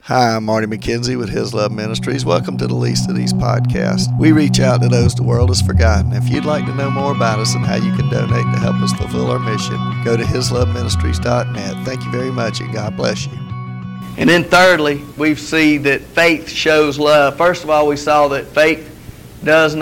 Hi, I'm Marty McKenzie with His Love Ministries. Welcome to the Least of These podcasts. We reach out to those the world has forgotten. If you'd like to know more about us and how you can donate to help us fulfill our mission, go to hisloveministries.net. Thank you very much, and God bless you. And then thirdly, we see that faith shows love. First of all, we saw that faith is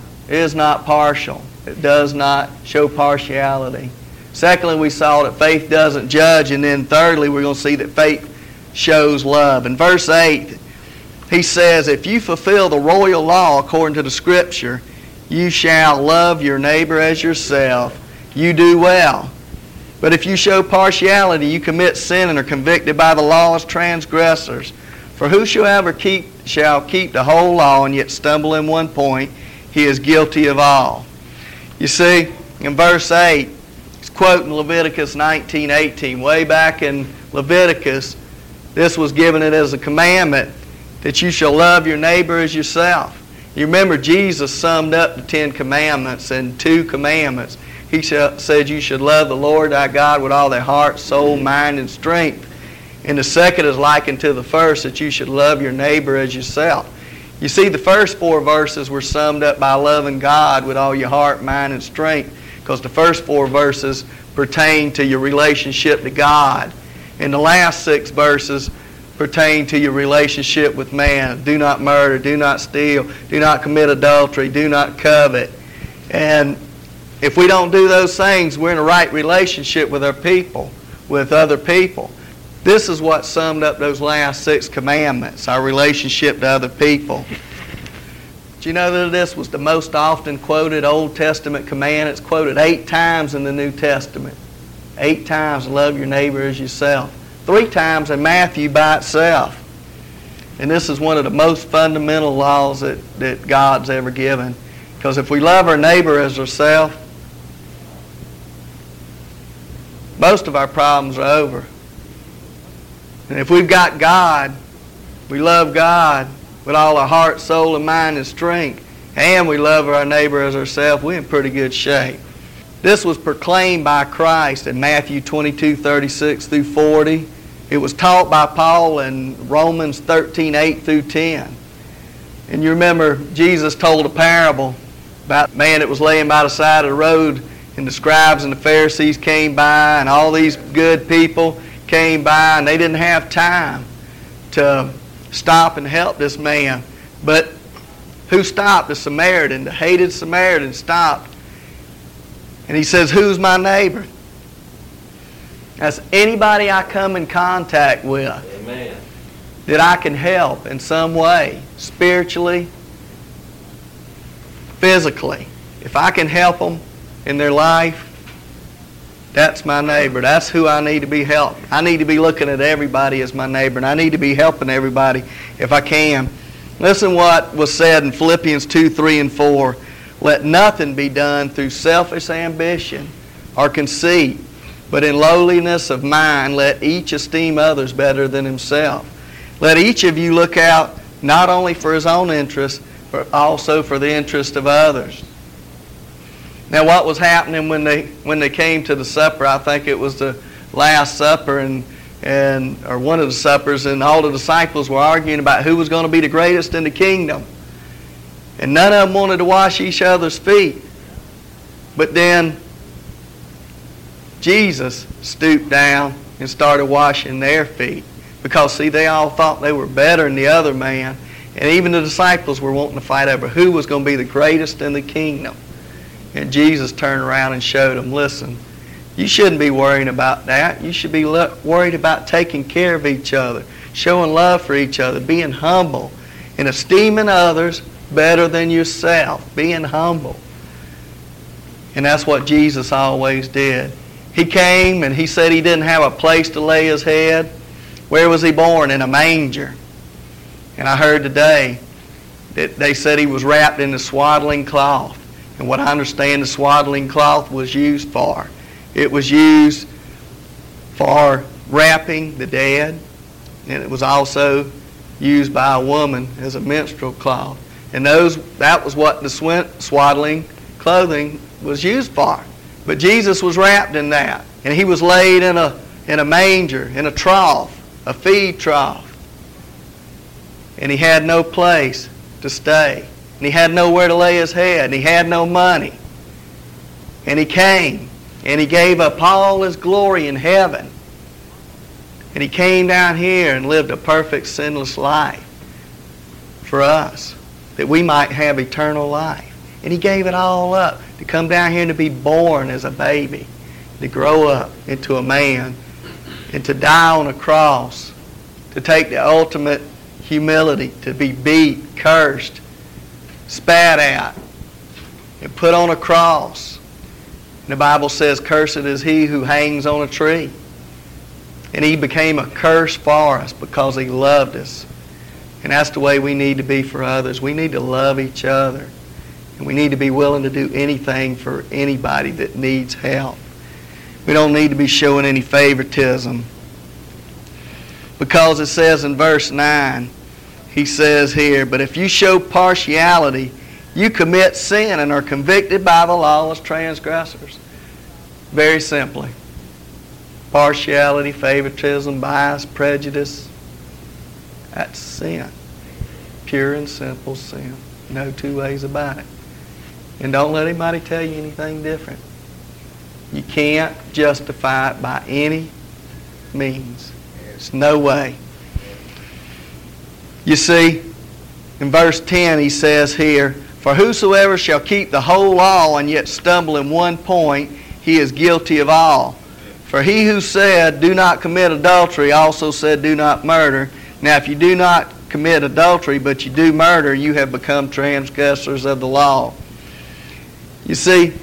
not partial. It does not show partiality. Secondly, we saw that faith doesn't judge. And then thirdly, we're going to see that faith shows love. In verse 8, he says, if you fulfill the royal law according to the Scripture, you shall love your neighbor as yourself. You do well. But if you show partiality, you commit sin and are convicted by the law as transgressors. For whosoever shall keep the whole law and yet stumble in one point, he is guilty of all. You see, in verse 8, he's quoting Leviticus 19:18. Way back in Leviticus, this was given it as a commandment that you shall love your neighbor as yourself. You remember Jesus summed up the 10 commandments in 2 commandments. He said you should love the Lord thy God with all thy heart, soul, mind, and strength. And the second is likened to the first, that you should love your neighbor as yourself. You see, the first 4 verses were summed up by loving God with all your heart, mind, and strength, because the first 4 verses pertain to your relationship to God. And the last 6 verses pertain to your relationship with man. Do not murder, do not steal, do not commit adultery, do not covet. And if we don't do those things, we're in a right relationship with our people, with other people. This is what summed up those last 6 commandments, our relationship to other people. Do you know that this was the most often quoted Old Testament command? It's quoted 8 times in the New Testament. 8 times, love your neighbor as yourself. 3 times in Matthew by itself. And this is one of the most fundamental laws that God's ever given. Because if we love our neighbor as ourselves, most of our problems are over. And if we've got God, we love God with all our heart, soul, and mind and strength, and we love our neighbor as ourselves, we're in pretty good shape. This was proclaimed by Christ in Matthew 22:36 through 40. It was taught by Paul in Romans 13:8 through 10. And you remember Jesus told a parable about a man that was laying by the side of the road, and the scribes and the Pharisees came by, and all these good people came by, and they didn't have time to stop and help this man. But who stopped? The Samaritan, the hated Samaritan stopped. And he says, who's my neighbor? That's anybody I come in contact with. Amen. That I can help in some way, spiritually, physically. If I can help them in their life, that's my neighbor. That's who I need to be helped. I need to be looking at everybody as my neighbor, and I need to be helping everybody if I can. Listen what was said in Philippians 2:3 and 4. Let nothing be done through selfish ambition or conceit, but in lowliness of mind let each esteem others better than himself. Let each of you look out not only for his own interest, but also for the interest of others. Now, what was happening when they came to the supper? I think it was the Last Supper or one of the suppers, and all the disciples were arguing about who was going to be the greatest in the kingdom. And none of them wanted to wash each other's feet. But then Jesus stooped down and started washing their feet. Because, see, they all thought they were better than the other man. And even the disciples were wanting to fight over who was going to be the greatest in the kingdom. And Jesus turned around and showed them, listen, you shouldn't be worrying about that. You should be worried about taking care of each other, showing love for each other, being humble, and esteeming others better than yourself, being humble. And that's what Jesus always did. He came and he said he didn't have a place to lay his head. Where was he born? In a manger. And I heard today that they said he was wrapped in a swaddling cloth. And what I understand the swaddling cloth was used for. It was used for wrapping the dead. And it was also used by a woman as a menstrual cloth. And that was what the swaddling clothing was used for. But Jesus was wrapped in that. And he was laid in a manger, in a trough, a feed trough. and he had no place to stay, and he had nowhere to lay his head, and he had no money. And he came, and he gave up all his glory in heaven, and he came down here and lived a perfect, sinless life for us, that we might have eternal life. And he gave it all up to come down here and to be born as a baby, to grow up into a man, and to die on a cross, to take the ultimate humility, to be beat, cursed, spat at, and put on a cross. And the Bible says, cursed is he who hangs on a tree. And he became a curse for us because he loved us. And that's the way we need to be for others. We need to love each other. And we need to be willing to do anything for anybody that needs help. We don't need to be showing any favoritism. Because it says in verse 9, he says here, but if you show partiality, you commit sin and are convicted by the law as transgressors. Very simply. Partiality, favoritism, bias, prejudice. That's sin. Pure and simple sin. No two ways about it. And don't let anybody tell you anything different. You can't justify it by any means. There's no way. You see, in verse 10 he says here, for whosoever shall keep the whole law and yet stumble in one point, he is guilty of all. For he who said, do not commit adultery, also said, do not murder. Now if you do not commit adultery, but you do murder, you have become transgressors of the law. You see,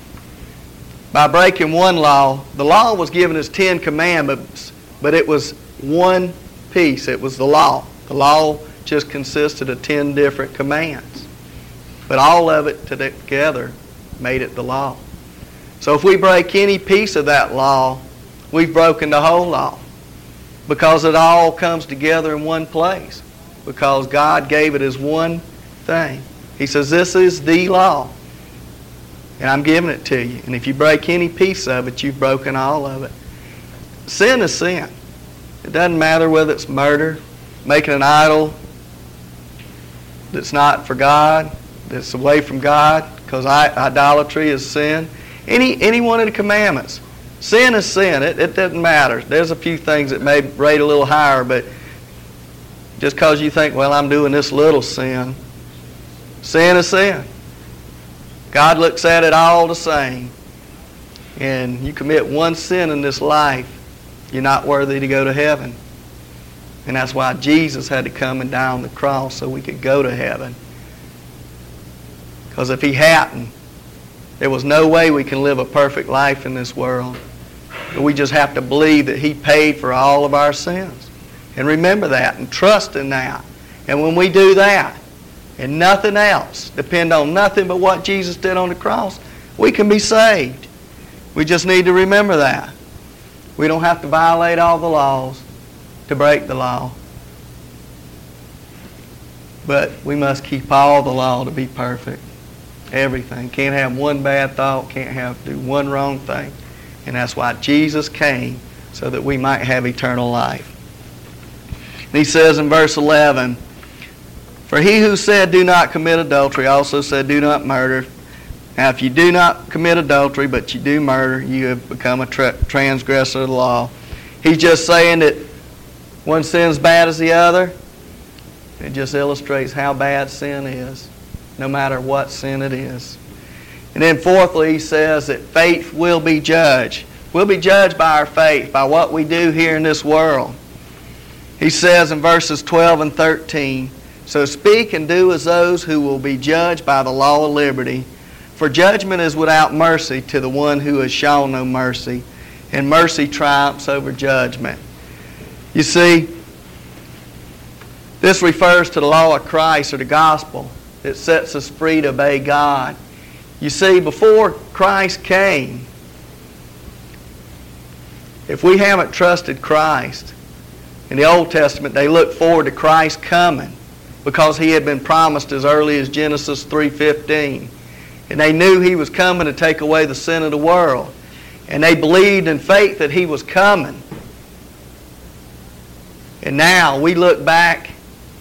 by breaking one law, the law was given as 10 commandments, but it was one piece. It was the law. The law just consisted of 10 different commands. But all of it together made it the law. So if we break any piece of that law, we've broken the whole law. Because it all comes together in one place. Because God gave it as one thing. He says, this is the law. And I'm giving it to you. And if you break any piece of it, you've broken all of it. Sin is sin. It doesn't matter whether it's murder, making an idol that's not for God, that's away from God, because idolatry is sin. Any one of the commandments. Sin is sin. It doesn't matter. There's a few things that may rate a little higher, but just because you think, well, I'm doing this little sin, sin is sin. God looks at it all the same. And you commit one sin in this life, you're not worthy to go to heaven. And that's why Jesus had to come and die on the cross so we could go to heaven. Because if he hadn't, there was no way we can live a perfect life in this world. But we just have to believe that he paid for all of our sins. And remember that and trust in that. And when we do that, and nothing else, depend on nothing but what Jesus did on the cross, we can be saved. We just need to remember that. We don't have to violate all the laws to break the law. But we must keep all the law to be perfect. Everything. Can't have one bad thought, can't do one wrong thing. And that's why Jesus came, so that we might have eternal life. And he says in verse 11, for he who said, do not commit adultery, also said, do not murder. Now if you do not commit adultery, but you do murder, you have become a transgressor of the law. He's just saying that one sin's bad as the other. It just illustrates how bad sin is, no matter what sin it is. And then fourthly, he says that faith will be judged. We'll be judged by our faith, by what we do here in this world. He says in verses 12 and 13, so speak and do as those who will be judged by the law of liberty. For judgment is without mercy to the one who has shown no mercy, and mercy triumphs over judgment. You see, this refers to the law of Christ or the gospel that sets us free to obey God. You see, before Christ came, if we haven't trusted Christ, in the Old Testament they looked forward to Christ coming because he had been promised as early as Genesis 3:15. And they knew he was coming to take away the sin of the world. And they believed in faith that he was coming. And now we look back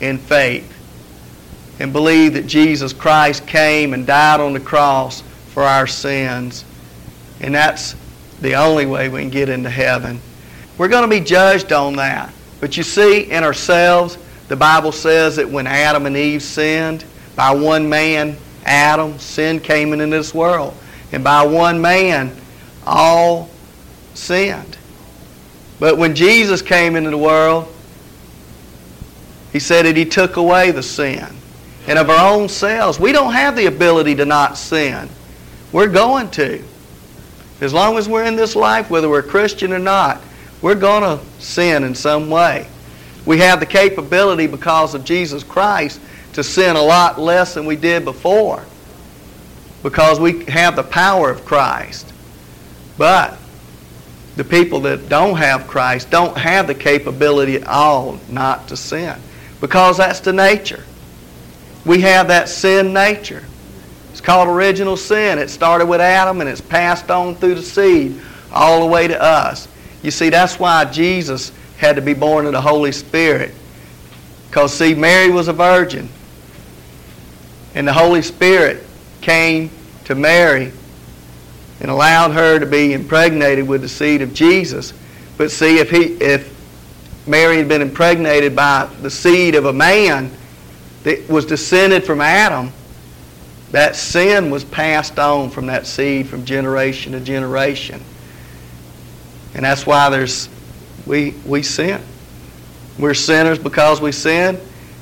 in faith and believe that Jesus Christ came and died on the cross for our sins. And that's the only way we can get into heaven. We're going to be judged on that. But you see, in ourselves, the Bible says that when Adam and Eve sinned, by one man, Adam, sin came into this world. And by one man, all sinned. But when Jesus came into the world, He said that He took away the sin. And of our own selves, we don't have the ability to not sin. We're going to. As long as we're in this life, whether we're a Christian or not, we're going to sin in some way. We have the capability because of Jesus Christ to sin a lot less than we did before, because we have the power of Christ. But the people that don't have Christ don't have the capability at all not to sin, because that's the nature. We have that sin nature. It's called original sin. It started with Adam and it's passed on through the seed all the way to us. You see, that's why Jesus had to be born of the Holy Spirit. Because, see, Mary was a virgin. And the Holy Spirit came to Mary and allowed her to be impregnated with the seed of Jesus. But see, if Mary had been impregnated by the seed of a man that was descended from Adam, that sin was passed on from that seed from generation to generation. And that's why we sin. We're sinners because we sin.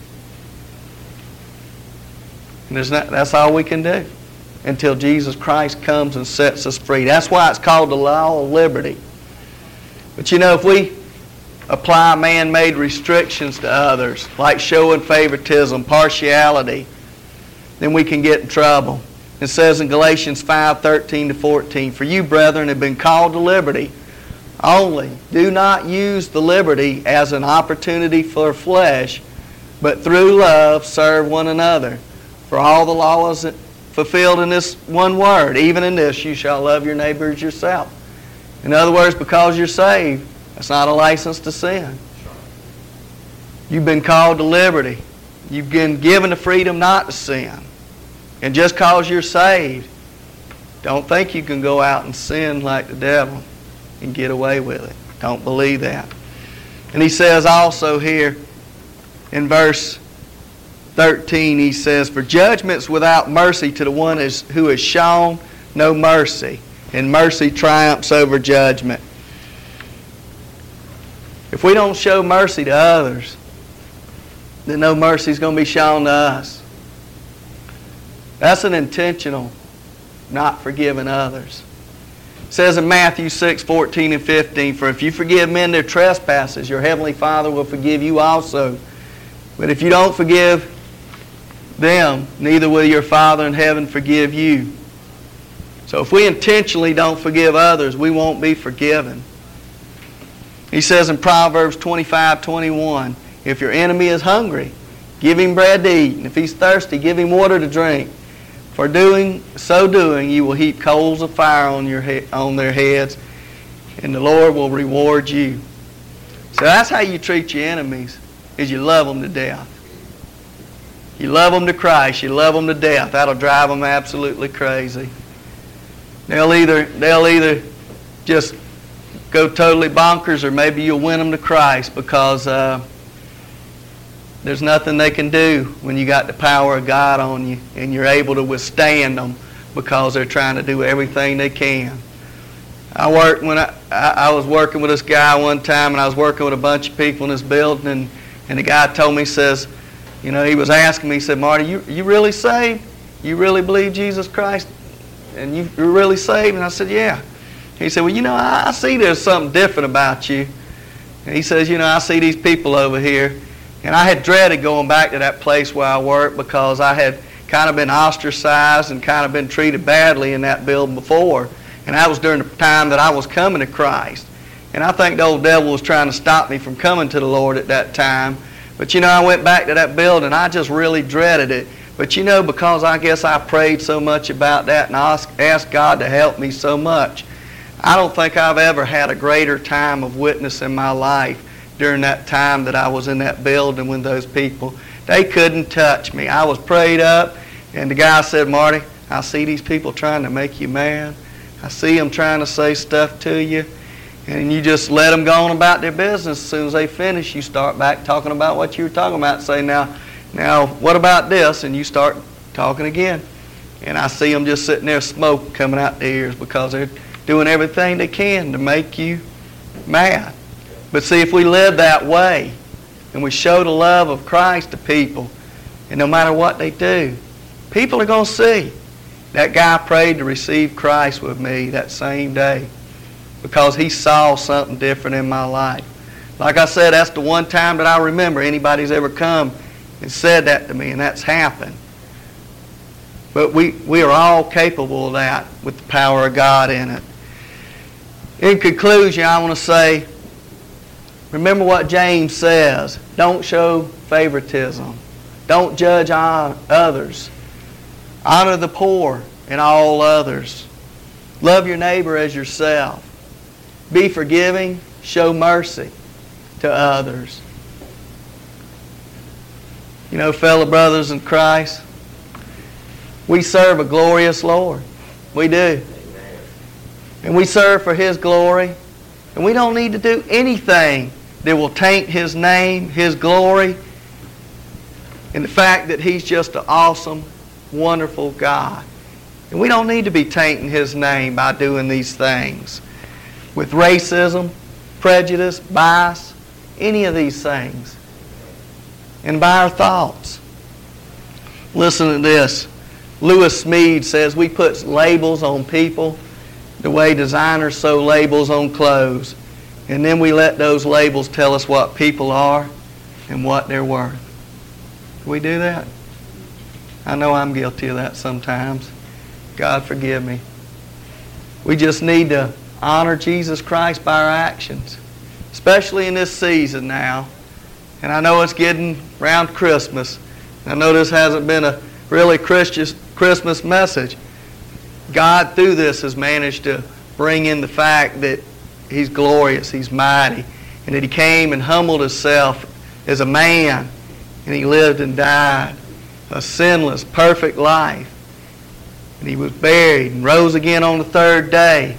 And that's all we can do until Jesus Christ comes and sets us free. That's why it's called the law of liberty. But you know, if we apply man-made restrictions to others, like showing favoritism, partiality, then we can get in trouble. It says in Galatians 5:13-14, "For you, brethren, have been called to liberty. Only do not use the liberty as an opportunity for flesh, but through love serve one another. For all the law is fulfilled in this one word, even in this, you shall love your neighbor as yourself." In other words, because you're saved, that's not a license to sin. You've been called to liberty. You've been given the freedom not to sin. And just because you're saved, don't think you can go out and sin like the devil and get away with it. Don't believe that. And he says also here in verse 13, he says, "For judgment's without mercy to the one who has shown no mercy, and mercy triumphs over judgment." If we don't show mercy to others, then no mercy is going to be shown to us. That's an intentional not forgiving others. It says in Matthew 6:14-15, "For if you forgive men their trespasses, your heavenly Father will forgive you also. But if you don't forgive them, neither will your Father in heaven forgive you." So if we intentionally don't forgive others, we won't be forgiven. He says in Proverbs 25:21, "If your enemy is hungry, give him bread to eat, and if he's thirsty, give him water to drink. For so doing, you will heap coals of fire on their heads, and the Lord will reward you." So that's how you treat your enemies, is you love them to death. You love them to Christ, you love them to death. That'll drive them absolutely crazy. They'll either just go totally bonkers, or maybe you'll win them to Christ, because there's nothing they can do when you got the power of God on you and you're able to withstand them, because they're trying to do everything they can. I was working with this guy one time, and I was working with a bunch of people in this building, and the guy told me, says, you know, he was asking me, he said, "Marty, you really saved? You really believe Jesus Christ? And you're really saved?" And I said, "Yeah." He said, "Well, you know, I see there's something different about you." And he says, "You know, I see these people over here." And I had dreaded going back to that place where I worked, because I had kind of been ostracized and kind of been treated badly in that building before. And that was during the time that I was coming to Christ. And I think the old devil was trying to stop me from coming to the Lord at that time. But you know, I went back to that building. I just really dreaded it. But you know, because I guess I prayed so much about that and I asked God to help me so much, I don't think I've ever had a greater time of witness in my life during that time that I was in that building with those people. They couldn't touch me. I was prayed up, and the guy said, Marty, I see these people trying to make you mad. I see them trying to say stuff to you, and you just let them go on about their business. As soon as they finish, you start back talking about what you were talking about. Say, now, what about this? And you start talking again. And I see them just sitting there, smoke coming out their ears because they're doing everything they can to make you mad. But see, if we live that way and we show the love of Christ to people, and no matter what they do, people are going to see. That guy prayed to receive Christ with me that same day because he saw something different in my life. Like I said, that's the one time that I remember anybody's ever come and said that to me, and that's happened. But we are all capable of that with the power of God in it. In conclusion, I want to say, remember what James says. Don't show favoritism. Don't judge others. Honor the poor and all others. Love your neighbor as yourself. Be forgiving. Show mercy to others. You know, fellow brothers in Christ, we serve a glorious Lord. We do. And we serve for His glory. And we don't need to do anything that will taint His name, His glory, and the fact that He's just an awesome, wonderful God. And we don't need to be tainting His name by doing these things with racism, prejudice, bias, any of these things. And by our thoughts. Listen to this. Lewis Smead says we put labels on people the way designers sew labels on clothes. And then we let those labels tell us what people are and what they're worth. Do we do that? I know I'm guilty of that sometimes. God forgive me. We just need to honor Jesus Christ by our actions, especially in this season now. And I know it's getting around Christmas. I know this hasn't been a really Christmas message. God, through this, has managed to bring in the fact that He's glorious, He's mighty, and that He came and humbled Himself as a man, and He lived and died a sinless, perfect life. And He was buried and rose again on the third day.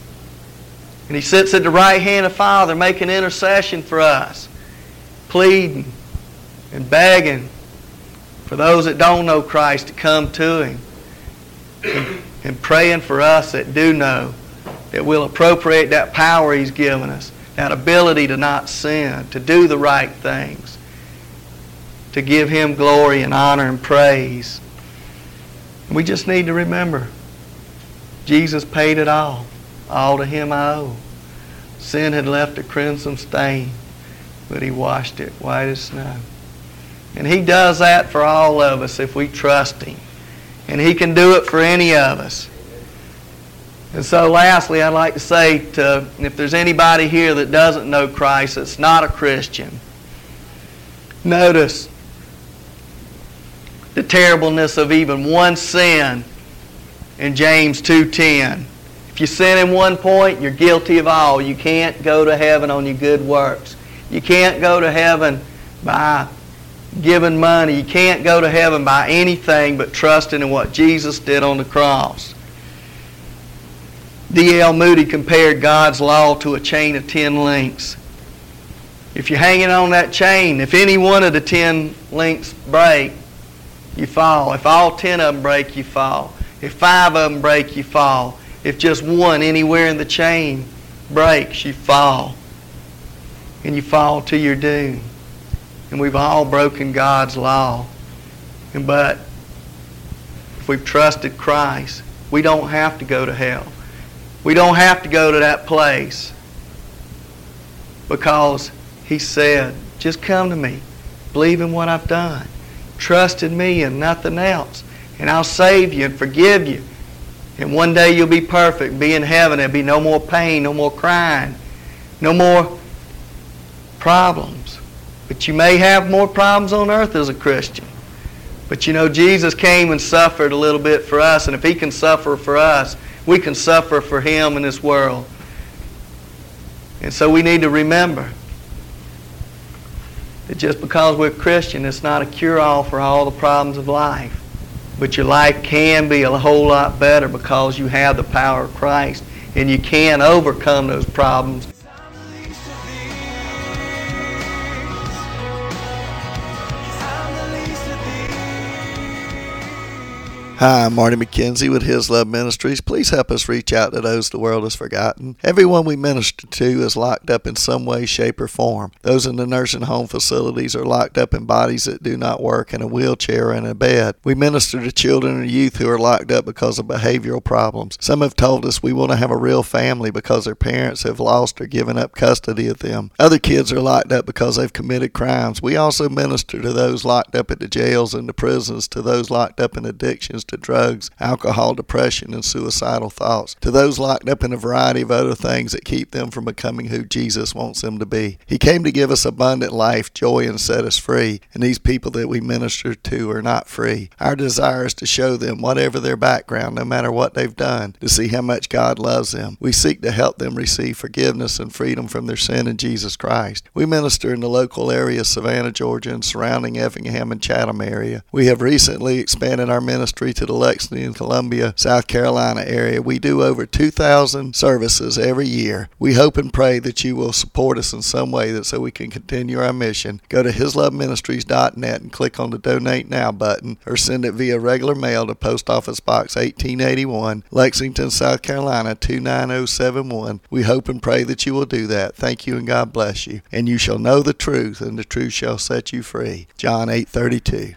And He sits at the right hand of the Father making intercession for us, pleading and begging for those that don't know Christ to come to Him, and praying for us that do know, that we'll appropriate that power He's given us, that ability to not sin, to do the right things, to give Him glory and honor and praise. We just need to remember, Jesus paid it all. All to Him I owe. Sin had left a crimson stain, but He washed it white as snow. And He does that for all of us if we trust Him. And He can do it for any of us. And so lastly, I'd like to say, if there's anybody here that doesn't know Christ, that's not a Christian, notice the terribleness of even one sin in James 2:10. If you sin in one point, you're guilty of all. You can't go to heaven on your good works. You can't go to heaven by giving money. You can't go to heaven by anything but trusting in what Jesus did on the cross. D.L. Moody compared God's law to a chain of 10 links. If you're hanging on that chain, if any one of the 10 links break, you fall. If all 10 of them break, you fall. If 5 of them break, you fall. If just one anywhere in the chain breaks, you fall. And you fall to your doom. And we've all broken God's law. But if we've trusted Christ, we don't have to go to hell. We don't have to go to that place. Because He said, just come to me. Believe in what I've done. Trust in me and nothing else. And I'll save you and forgive you. And one day you'll be perfect. Be in heaven. There'll be no more pain, no more crying, no more problems. But you may have more problems on earth as a Christian. But you know, Jesus came and suffered a little bit for us. And if He can suffer for us, we can suffer for Him in this world. And so we need to remember that just because we're Christian, it's not a cure-all for all the problems of life. But your life can be a whole lot better because you have the power of Christ, and you can overcome those problems. Hi, I'm Marty McKenzie with His Love Ministries. Please help us reach out to those the world has forgotten. Everyone we minister to is locked up in some way, shape, or form. Those in the nursing home facilities are locked up in bodies that do not work, in a wheelchair or in a bed. We minister to children and youth who are locked up because of behavioral problems. Some have told us we want to have a real family because their parents have lost or given up custody of them. Other kids are locked up because they've committed crimes. We also minister to those locked up at the jails and the prisons, to those locked up in addictions to drugs, alcohol, depression, and suicidal thoughts, to those locked up in a variety of other things that keep them from becoming who Jesus wants them to be. He came to give us abundant life, joy, and set us free, and these people that we minister to are not free. Our desire is to show them, whatever their background, no matter what they've done, to see how much God loves them. We seek to help them receive forgiveness and freedom from their sin in Jesus Christ. We minister in the local area, Savannah, Georgia, and surrounding Effingham and Chatham area. We have recently expanded our ministry to the Lexington, Columbia, South Carolina area. We do over 2,000 services every year. We hope and pray that you will support us in some way so we can continue our mission. Go to hisloveministries.net and click on the Donate Now button, or send it via regular mail to Post Office Box 1881, Lexington, South Carolina 29071. We hope and pray that you will do that. Thank you and God bless you. And you shall know the truth, and the truth shall set you free. John 8:32.